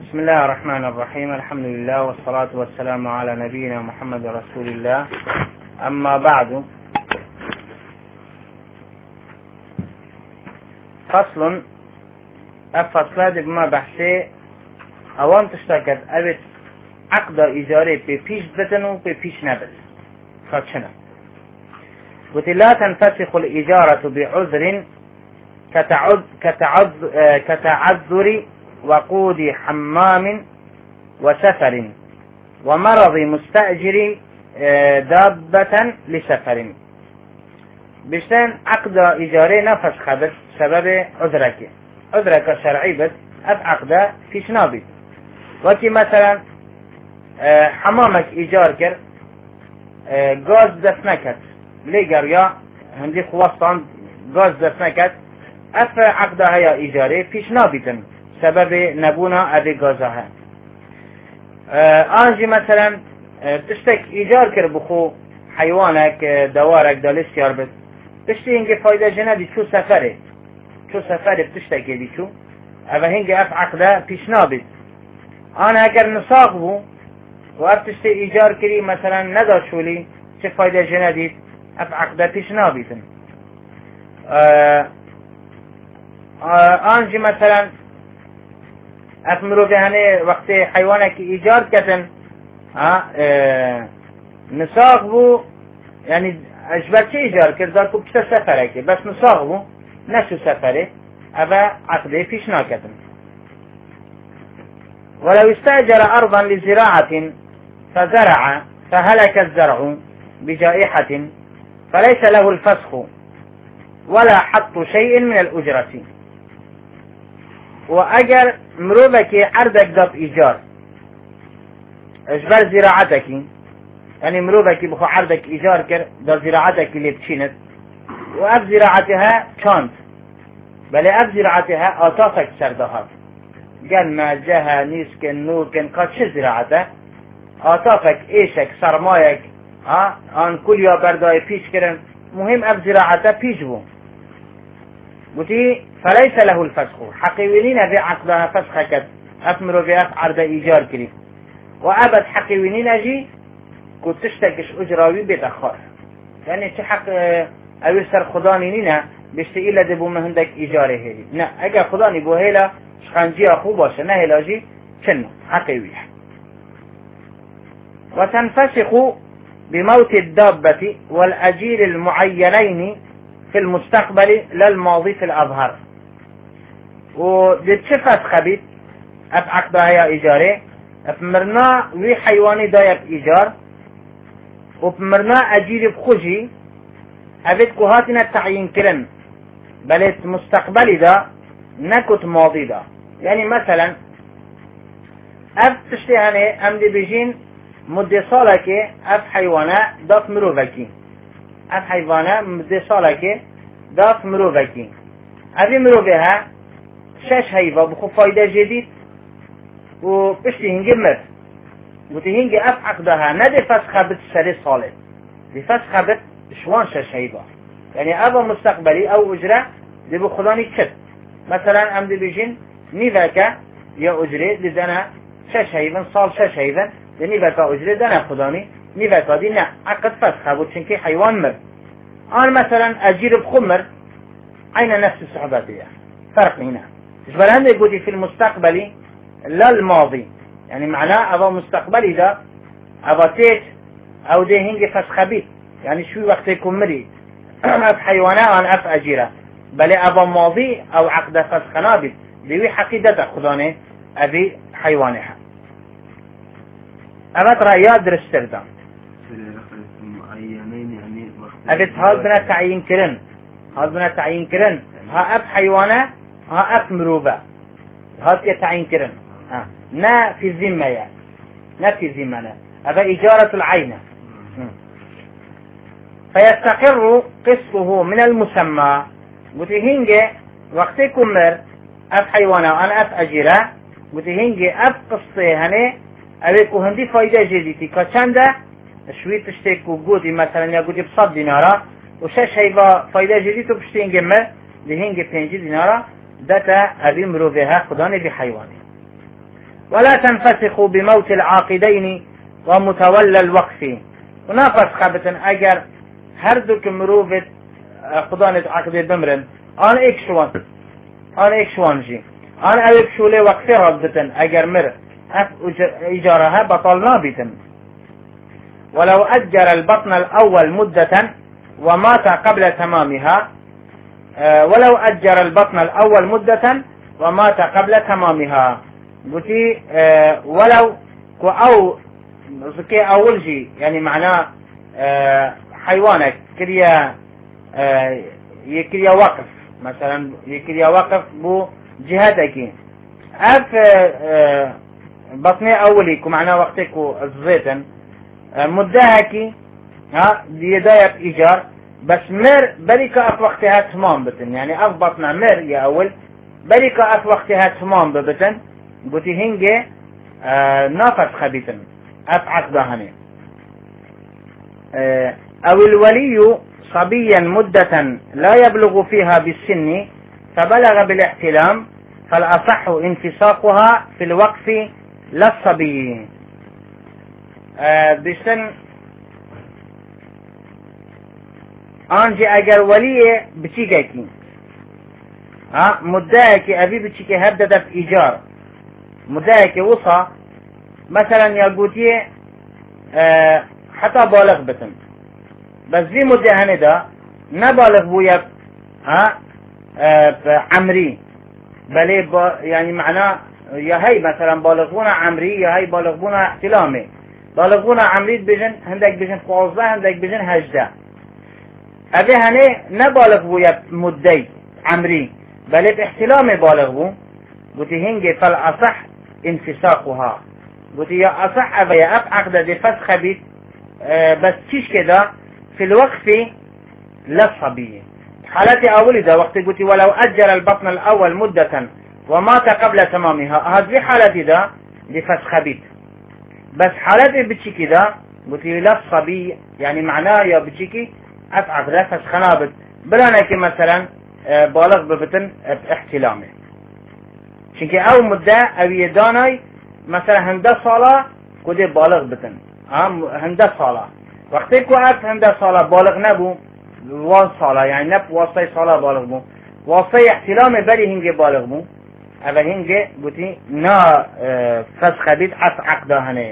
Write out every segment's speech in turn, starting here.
بسم الله الرحمن الرحيم. الحمد لله والصلاة والسلام على نبينا محمد رسول الله. أما بعد، فصل فصل بما بحثه اوان تشتاكت اوید عقد اجاره به پیش بدن و به پیش نبد. خدشنا قلت لا تنفسخ الإجارة بعذر كتعذر وقود حمام وسفر ومرض مستأجر دابة لسفر. بشتن عقد اجاره نفسخ بد سبب عذرك شرعي بد اف عقد پیش نابید. وقتی مثلا حمامك ایجار کرد گاز دست نکرد لیگر یا هندی خواستان گاز دست نکرد اف عقده های ایجاره پیش نابیدن سبب نبونا ابی گازه ها. آنجی مثلا تشتک ایجار کرد بخو حیوانک دوارک دالست یار بد تشتی اینگه فایده جندی چو سفره تشتکی دی چو او هنگه اف عقده پیش نابید. آن اگر نساق بو و اف تشتی ایجار کری مثلا نداشولی چه فایده جندید اف عقده پیش نابیدن. آنجی مثلا اف مروفه هنه وقت حیوانه که ایجار کردن نساق بو یعنی اجبر چه ایجار کرد دار کو کتا سفره که بس نساق بو نشو سفره او عقده پیش ناکدن. ولو استأجر أرضا لزراعة فزرع فهلك الزرع بجائحة فليس له الفسخ ولا حط شيء من الأجرة. وأجر مروبك عردك داب إيجار اجبر زراعتك يعني مروبك بخو عردك إيجار كر دا زراعتك اللي بتشينت وأب زراعتها كانت بل أب زراعتها آتافك سردهات قال ما جها نيسكن نوركن قد شو زراعته آتافك إيشك سرمايك آن كل يا برداي بيش كرن مهم أب زراعته بيش بو بوتي فليس له الفسخ حقيوينين في عقدها فسخك أفمرو في أف عرض إيجار كريم وأبد حقيوينين أجي كنت تشتكش أجراوي بيتأخر يعني چه حق أوي سر خداني نينا بشتي إلا دبو مهندك إيجاره هيلي نا اگر خداني بو هيلا شخانجي أخو باشه نه هيلا جي چنو حقيويح. وتنفسخ بموت الدابة والأجير المعينين في المستقبل للماضي في الأظهر. ودتشفت خبيت أف عقدها يا إيجاره أفمرنا وي حيواني دايب إيجار وبمرنا أجير بخوجي أبيت كهاتنا التعيين كرن بلت مستقبلي دا نكت ماضي دا. يعني مثلا أف تشتهني أمدي بيجين مدة صالك أف حيوانا داف مروفكي أف حيوانا مدة صالك داف مروفكي أبي مروفها شش هيفا بخو فايدة جديد وبشتي هنجي مر وتي هنجي أف عقدها ندي فسخة بتسري صالح دي فسخة بت شوان شش هيفا يعني أبا مستقبلي أو أجرة دي بخلاني كت مثلا أمدي بيجين نيفاكا يا أجرة دي دانا شش هيفا صال شش هيفا دي نيفاكا أجرة دانا خلاني نيفاكا دي نا عقد فسخة بوتشنكي حيوان مر. أنا مثلا أجير بخمر أين نفس الصحباتية فرق هنا إجبر هندي قلتي في المستقبلي لا الماضي يعني معناه أبا مستقبلي ده أبا تيت أو ده هنجي فسخ بيت يعني شو وقت يكون مري أف حيوانات عن أف أجيرة بل أبا ماضي أو عقد فسخ نابت بيوي حقيدة خدانه أبي حيوانها. أبا رأيات درستردان أبي هذا تعيين كرن هذا تعيين كرن ها أف حيوانة ها أف مروبة هذا تعيين كرن نا في الذمة يعني نا في الذمة أبا إجارة العين فيستقر قسطه من المسمى وتهنجي وقت كمر أف حيوانة وأنا أف أجيرة وتهنجي أف قسطي هني أبيكو هندي فايدة جديدة كچنده شوي تشتكو قودي مثلا يا قودي بصد دينارا وشش هيبا فايدة جديدة بشتينجي مر لهنجي 5 دينارا داتا أبي مروفيها خداني بحيواني. ولا تنفسخ بموت العاقدين ومتولى الوقف. ونفسخ بتن اگر هر دو که مروفت خدانت عقده بمرن آن ایک شوان جی آن اوک شوله وقفه راد بتن اگر مر اف اجارها بطل نابتن. ولو اجر البطن الاول مدة ومات قبل تمامها ولو اجر البطن الاول مدة ومات قبل تمامها. قلتي ولو او زكي اول جي يعني معناه حيوانك كريا يكريا وقف مثلا يكريا وقف بو جهتك اف بطني اوليك معناه وقتك الزيتن مدهكي ها ديداية ايجار بس مر بريك اف وقتها تمام بتن يعني اف بطنا مر يا اول بريك اف وقتها تمام بتن قلتي هنجي نافس خبيتن اف عقدهني. او الولي صبيا مدة لا يبلغ فيها بالسن فبلغ بالاحتلام فالأصح انفساقها في الوقف لا الصبي. بسن انجي اگر ولي بچيكي مدعكي ابي بچيكي هدد في ايجار مدعكي وصى مثلا يقولي حتى بالغ بتن بس زي مدة هندا نبالغ بويا عمري بل يعني معناه يا هي مثلا بالغونا عمري يا هي بالغونا احتلامي بالغونا عمري بجن هندك بجن 15 هندك بجن 18 ابي هني نبالغ بويا مدي عمري بل احتلامي بالغ بو قلت هنجي فالاصح انفساقها قلت يا اصح ابي عقد دي فسخ بيت بس تيش كده في الوقف للصبي. حالتي اولي ده وقت قلت ولو اجر البطن الاول مدة ومات قبل تمامها هذه حالتي ده لفسخ بيت. بس حالتي بتشيكي ده قلت للصبي يعني معناه يا بتشيكي افعق ده فسخنابت بلانك مثلا بالغ ببتن باحتلامه شنكي او مدة او يداني مثلا هنده صالة كده بالغ بتن هنده صالة وقتی که اف هنده صالة بالغ نبو واس صالة يعني نب واسطه صالة بالغ بو واسطه احتلام بری هنگه بالغ بو اول هنگه گوتی نا فسخ بید اف عقده هنه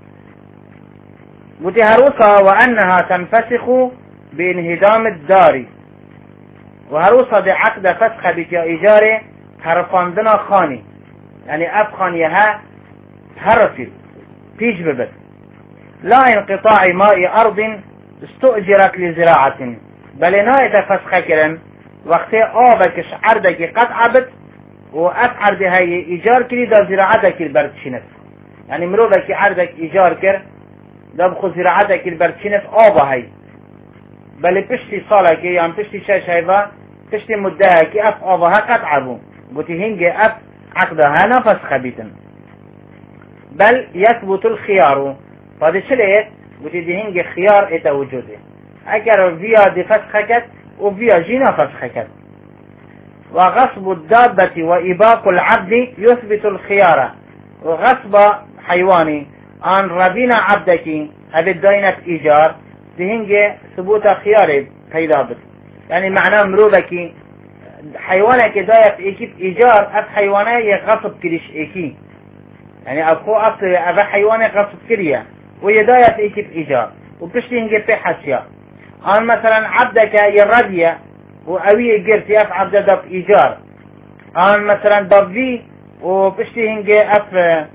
گوتی هروسا وانها تنفسخ بانهدام الدار وهروسا دي عقد فسخ بید یا ایجاره هرفاندنا خانی يعني اف خانیه ها هرفید پیش ببد لا انقطاع ماء أرض استؤجرت لزراعة بل نايت فسخ كرن وقت آبكش عردك قد عبد وأف عرده هاي إيجار كري دا زراعتك البرتشنف يعني مروبك عردك إيجار كر دا بخو زراعتك البرتشنف آبا هاي بل بشتي صالك يعني بشتي شاش هايبا بشتي مدهك أف آبا ها قد عبو قلت هنجي أف عقدها نفسخ بيتن بل يثبت الخيار فهذا شليت بتدي هنج خيار اتا وجوده اگر فيها دي فسخكت وفيها جينا فسخكت. وغصب الدابة وإباق العبد يثبت الخيار وغصب حيواني ان ربينا عبدك هذه الدينة ايجار دي هنج ثبوت خيار پیدا بد يعني معناه مروبك حيوانك دايف ايكيب ايجار اف حيوانه يغصب كريش ايكي يعني اخو اصل ابا حيوانه غصب كريا ويداية ايكيب ايجار وبشتي هنجي في حسيا ان مثلا عبدك يرديا وأوي قرتي اف عبد دف ايجار ان مثلا دفي وبشتي هنجي اف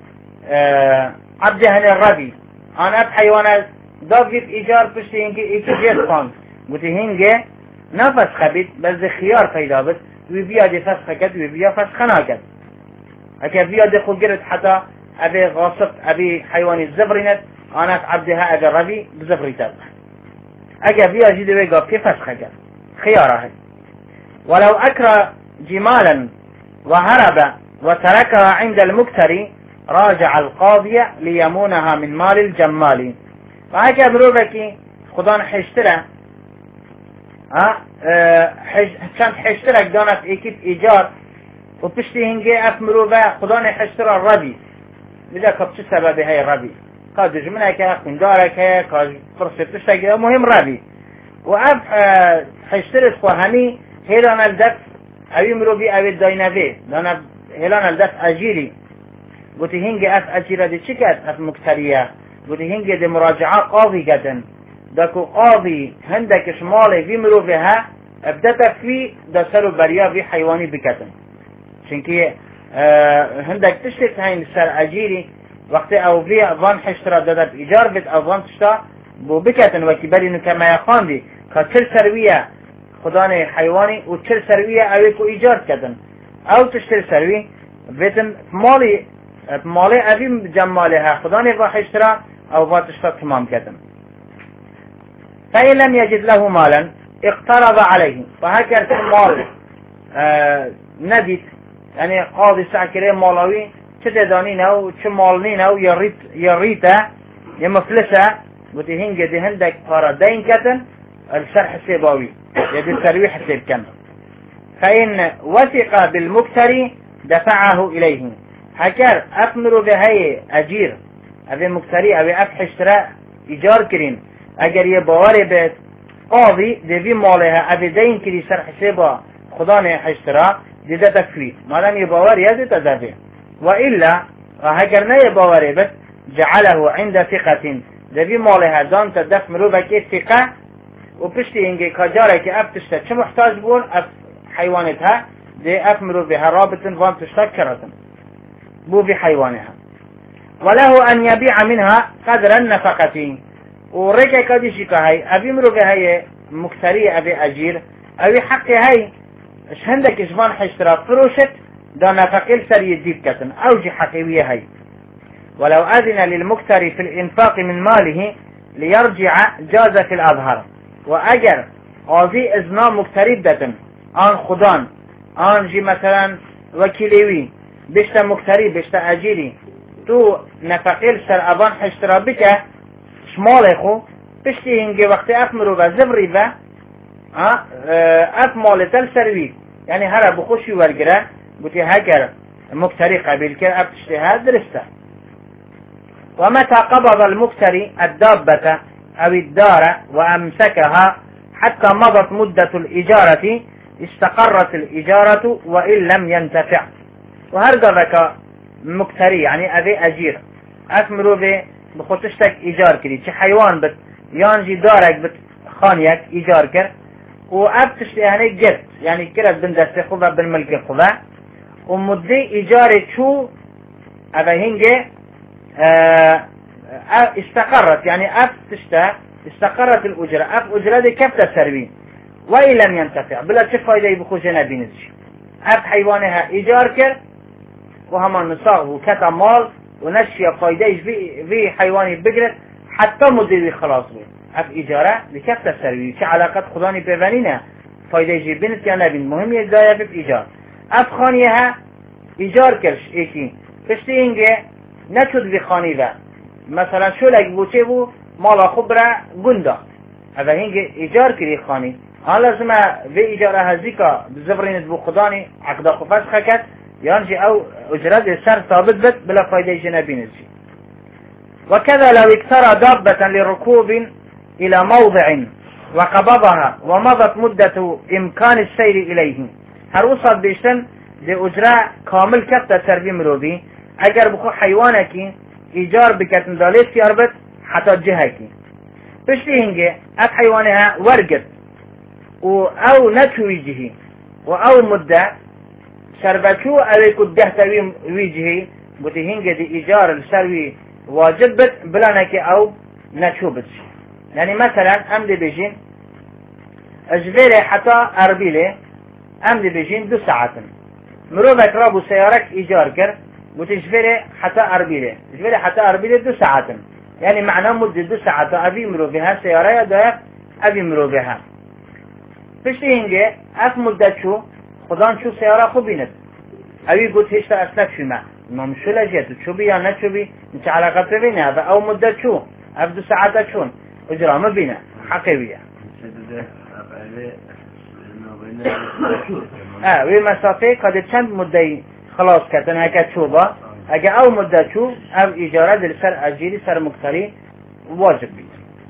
عبد هني الربي ان اف حيوانات دفي في ايجار بشتي هنجي ايكيب يسفان قلتي هنجي نفس خبيت بس خيار فيدا بس وبيا دي فسخكت وبيا فسخناكت اكا بيا دي خو قرت حتى ابي غاصب ابي حيواني الزبرينت انا عبدها اجا ربي بزبري تبع اجا بيا جيدي ويقف كيف فسخك خياره. ولو اكرى جمالا وهرب وتركها عند المكتري راجع القاضي ليمونها من مال الجمال. فاجا بروبكي خدان حشتره كانت حشترك دانت ايكيب ايجار وبشتي هنجي اف مروبه خدان حشتره الربي بده كبش سبب هاي ربي قد جمنا كأخين دارك كاج فرصة تشتغل مهم ربي وأب حشترس وهمي هيلان الدف أبي مروبي أبي داينبي لأن هيلان الدف أجيري قلت هنجي أف أجيرة دي شكت أف مكترية قلت هنجي دي مراجعة قاضي قدن داكو قاضي هندك شمالي في مروبها ابدأت في دسرو بريا في حيواني بكتن چونكي هندك تشتت هاي السر أجيري وقت او في وان حشترا دادت ايجار بد او وان تشتا بو بكتن وكي برينو كما يخاندي كتر سروية خداني حيواني و تر سروية اويكو ايجار كتن او تشتر سروي بيتن مالي اوي جمالها خداني فا حشترا او فا تشتا تمام كتن فإن لم يجد له مالا اقترض عليه فهكذا مال نديت يعني قاضي ساكري مالوي چه دانینه و چه مالنینه و یا ریته یا مفلسه بوتی هنگه ده هندک پارا دین کتن السر حساباوی یا ده سروی حساب کن فإن وثق بالمكتري دفعه إليه هكذا أفمروا بهاي أجير أبي مكتري أبي أفحشترا إيجار كرين أجر يبواري بيت قاضي ده في مالها أبي دين كري سر حسابا خداني حشترا ده تكفي مادام يبواري هذا تدافع وإلا هكذا نا يبواري بس جعله عند ثقة ده في مالها دان تدف مروبك ثقة وبشتي هنجي كجارك أفتشتا چه محتاج بون أف حيوانتها ده أفمرو بها رابطا وان تشتكرة بو في حيوانها وله أن يبيع منها قدر النفقة ورجع كديشي كهي أبي مرو بهاي مكتري أبي أجير أبي حق هاي إيش هندك إشبان حشترا فروشت دا نفقل سر يديب كتن أوجي حقيوية هاي ولو أذن للمكتري في الإنفاق من ماله ليرجع جاز في الأظهر وأجر قاضي إذنا مكتري بدتن آن خدان آن جي مثلا وكيليوي بشتا مكتري بشتا أجيري تو نفقل سر أبان حشترا بك شمال خو بشتي هنجي وقت أفمرو بزبري با أف مال تل سروي يعني هرا بخوشي ورقرا بوتي هكر مكتري قبيل كر أبتشتها درسته ومتى قبض المكتري الدابة أو الدار وأمسكها حتى مضت مدة الإجارة استقرت الإجارة وإن لم ينتفع وهرقذك مكتري يعني أبي أجير أفمرو بخوتشتك إيجار كري چه حيوان بت يانجي دارك بت خانيك إيجار كر وأبتشتي هني جرت يعني كرت بندست خوبة بالملك خوبة ومدي إيجاري شو أبا هنجي استقرت يعني استقرت الأجرة أجرة دي كيف تسروي وإن لم ينتفع بلا تفايدة يبخوشنا بينزش حيوانها إيجار كر وهما نصاغه كتا مال ونشي فايدهش في حيواني بقرت حتى مديري خلاص بي اف اجاره لكيف تسروي چه علاقات خداني بيفانينه فايدهش بينت يا نبين مهم يزايا في ايجار اف خانيها ايجار كرش ايكي پشتی اینگه نشد في خاني و مثلا شو لك بوچه بو مالا خبره گنده اف هنگه ايجار كري خاني لازم في اجاره هزيكا بزبرينت بو خداني عقدا خفاش خكت يانجي او اجرات السر ثابت بت بلا فايدة جنبين الجي وكذا لو اكترى دابة لركوب الى موضع وقبضها ومضت مدة امكان السير اليه هروصد بيشتن دي اجراء كامل كتا سربي مروبي اگر بخو حيوانكي ايجار بكتن داليت كياربت حتى جهكي بشتي هنجي اف حيوانها ورقت او نتوي جهي او مدة شربتو اوي كده تاوي ويجهي بوتي هنجي دي ايجار السروي واجبت بلانك او نشوبت يعني مثلا امدي بيجين اجبيري حتى اربيلي امدي بيجين 2 ساعات مروبك رابو سيارك ايجار كر بوتي اجبيري حتى اربيلي اجبيري حتى اربيلي 2 ساعات يعني معناه مدة 2 ساعات ابي مروبها سيارة دا ابي مروبها بشتي هنجي اف مدة شو خدان شو سيارة خو بينت اوي قلت هشتا اسنك شو ما مشو لجيت شو بي يا نشو بي انت علاقة بينا هذا او مدة شو افدو ساعات شون اجرا ما بينا حقيقية وي مسافة قد چند مدة خلاص كتن هكا شوبا اگه او مدة شو او اجارة دل سر اجيري سر مكتري واجب بي.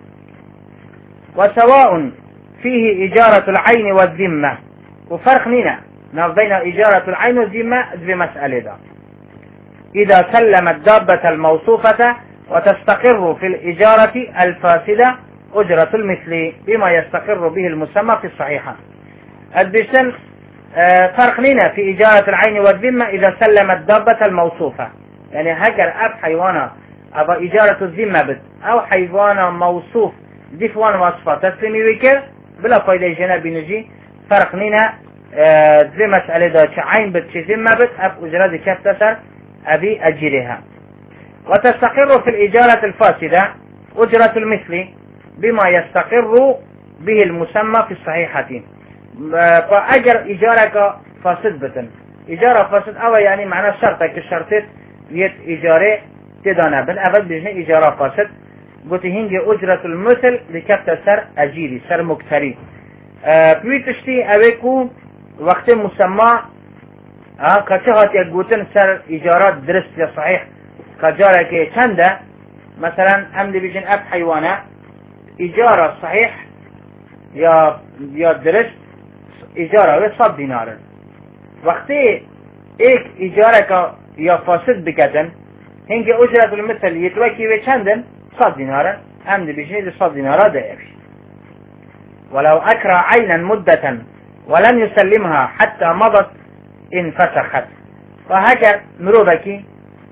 وسواء فيه إجارة العين والذمة، وفرق نينا بين إجارة العين والذمة بمسألة دا. إذا سلم الدابة الموصوفة وتستقر في الإجارة الفاسدة أجرة المثل بما يستقر به المسمى في الصحيحة. البسن فرق لنا في إجارة العين والذمة إذا سلم الدابة الموصوفة، يعني هكذا أب حيوانا أبا إجارة الذمة بد أو حيوانا موصوف دفوان وصفة تسليمي وكر بلا فايدة جنابي نجي فرق لنا ذي مسألة دا عين بد ذمة بد أب أجرة كفتسر أبي أجرها. وتستقر في الإجارة الفاسدة أجرة المثل بما يستقر به المسمى في الصحيحة. فأجر إجارة فاسد بتن إجارة فاسد أو يعني معنى شرطك الشرطات يت إجارة تدانا بل أبد بجنة إجارة فاسد قلت هنجي أجرة المثل لكفت سر أجيري سر مكتري. بيتشتي أبيكو وقت مسمى كتهات يقولون سر إجارات درست صحيح كجارة كي چنده مثلا أمد بجن أب حيوانة إجارة صحيح يا درست إجارة 100 دينار. وقتی ایک إجارة کا یا فاسد بکتن هنگی أجرة المثل يتوكي و چندن 100 دينار هم بيجني 100 دينار ده. ولو أكرى عينا مدة ولم يسلمها حتى مضت انفسخت. فهكذا مروبكي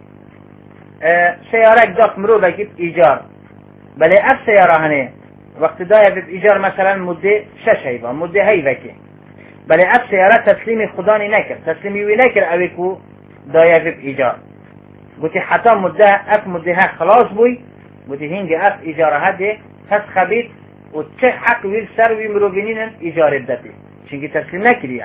سيارك داف مروبكي بإيجار بل أف سيارة هنه وقت داية بإيجار مثلا مدة 6 هيبا مدة هيبكي بل أف سيارة تسليمي خداني نكر تسليمي ونكر أبيكو داية بإيجار قلت حتى مدة أف مدة ها خلاص بوي قلت هنجي أف إيجار هده فسخ بيت وتشه حق ويل سروي مروبينين إيجار الدتي شنكي تسليم نكريا.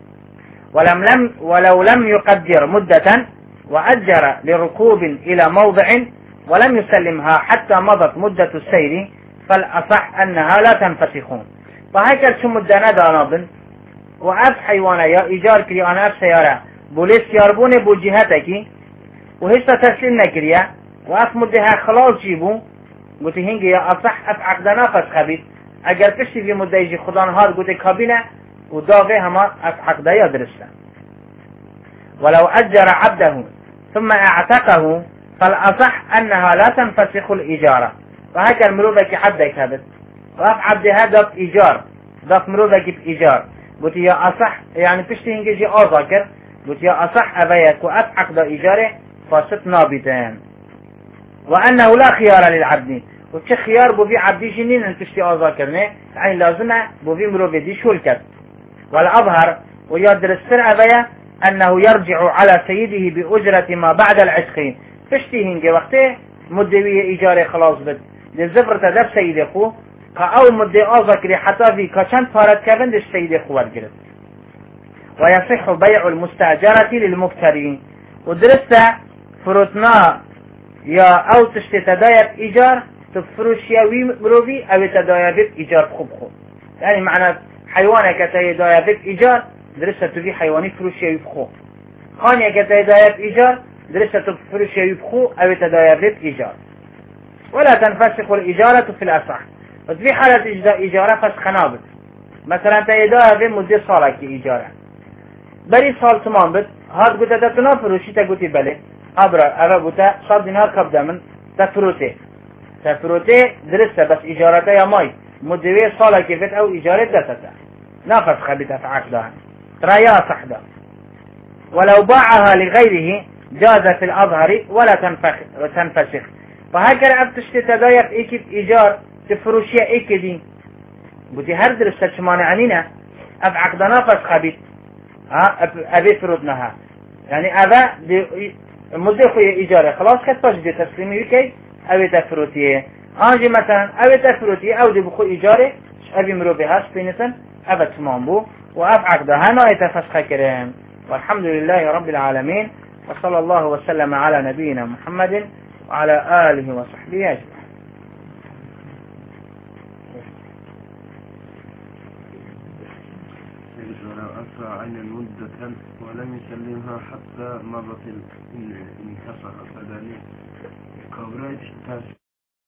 ولو لم يقدر مدة وأجر لركوب إلى موضع ولم يسلمها حتى مضت مدة السير فالأصح أنها لا تنفسخون. فهكذا شو مدة ندانابن وأف حيوانا يا إيجار كري أنا أف سيارة بوليس ياربون بو جهتكي وهستا تسليم نكريا وأف مدها خلاص جيبو قلت هنجي يا أصح أف عقدنا فسخ بيت اگر پشتی في مدة يجي خدان هار قلت كابينة وداغي هما أف عقدا يدرسنا. ولو أجر عبده ثم اعتقه فالأصح أنها لا تنفسخ الإجارة. فهكذا مروبك حدك هذا وأف عبدها داف إيجار داف مروبك بإيجار قلت يا أصح يعني بشتي هنجي أذاكر قلت يا أصح أبيك وأف عقد إيجاره فاسد نابتين. وأنه لا خيار للعبد وش خيار بوفي عبدي جنين أن تشتي أذاكرني يعني لازم بوفي مروبي دي شولكت. والأظهر ويادر السر أبيه أنه يرجع على سيده بأجرة ما بعد العشق. تشتي هنجي وقته مدوية إيجاره خلاص بد للزفر تدب سيد أخو أو مدة أذكر حتى في كشان فارد كفن دش سيد أخو الجرد. ويصح بيع المستأجرة للمبترين ودرست فروتنا يا أو تشتي تدايب إيجار تفروش ياوي مروبي أو تدايب إيجار خوب يعني معنى حيوانك تدايب إيجار درست تبي حيواني فروش ياوي بخو خانيك تدايب إيجار درست تفروش ياوي بخو أو تدايب إيجار. ولا تنفسخ الإجارة في الأصح. وفي حالة إجارة فسخ نابت مثلا تدايب مدة صالك إيجارة بري صال تمام بد هاد قلت تتنا فروشي تقولي بله أبرا أبا قلت 100 دينار قبضة من تفروتي درسته بس إجارته يا ماي مدوية صالة كيفت أو إجارة دسته نافس خبيثة في عقدها ترى يا صحدا. ولو باعها لغيره جاز في الأظهر ولا تنفسخ. فهكذا أبتشتي تدايق إيكي إيجار تفروشيا إيكي دي قلت هر درسته شمانع عنينا أب عقدنا نافس خبيث أبي فرودناها يعني أبا مدة خوية إيجارة خلاص خطاش دي تسليمي وكي أبي تفروتيه آنجي مثلا أبي تفروتيه أو دي بخو إيجارة أبي مروبيهاش بينسن أبا تمام بو وأب عقدها نا يتفسخ كريم. والحمد لله رب العالمين وصلى الله وسلم على نبينا محمد وعلى آله وصحبه أجمعين. ولو أسرع عين مدة ولم يسلمها حتى مرت انكسر فذلك كبرت